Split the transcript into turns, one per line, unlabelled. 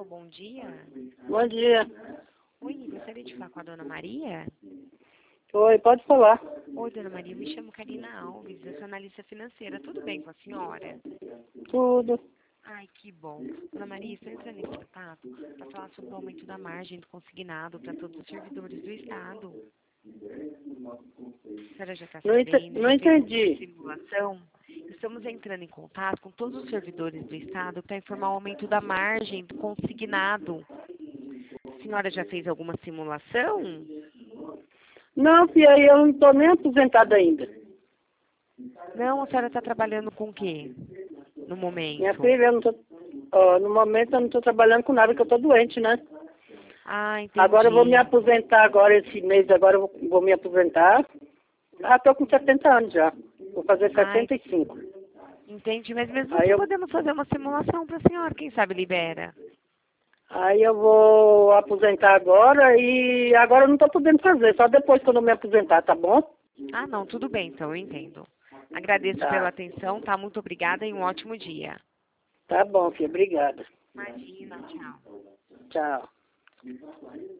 Alô, bom dia.
Bom dia.
Oi, gostaria de falar com a dona Maria?
Oi, pode falar.
Oi, dona Maria, eu me chamo Karina Alves, eu sou analista financeira. Tudo bem com a senhora?
Tudo.
Ai, que bom. Dona Maria, estou entrando em contato para falar sobre o aumento da margem do consignado para todos os servidores do Estado. A senhora já está sabendo,
Não
já fez
entendi.
uma simulação? Estamos entrando em contato com todos os servidores do Estado para informar o aumento da margem do consignado. A senhora já fez alguma simulação?
Não, filha, eu não estou nem aposentada ainda.
Não, a senhora está trabalhando com o quê no momento?
Minha filha, eu não tô, no momento eu não estou trabalhando com nada, porque eu estou doente, né?
Ah, entendi.
Agora eu vou me aposentar agora, esse mês agora eu vou me aposentar. Já estou com 70 anos já. Vou fazer 75.
Entendi, mas mesmo
Aí
assim
eu,
podemos fazer uma simulação para a senhora, quem sabe libera.
aí eu vou aposentar agora e agora eu não estou podendo fazer, só depois quando eu me aposentar, tá bom?
Ah, não, tudo bem, então, eu entendo. Agradeço pela
Tá.
atenção, tá? Muito obrigada e um ótimo dia.
Tá bom, filha, obrigada.
Imagina, tchau.
Tchau.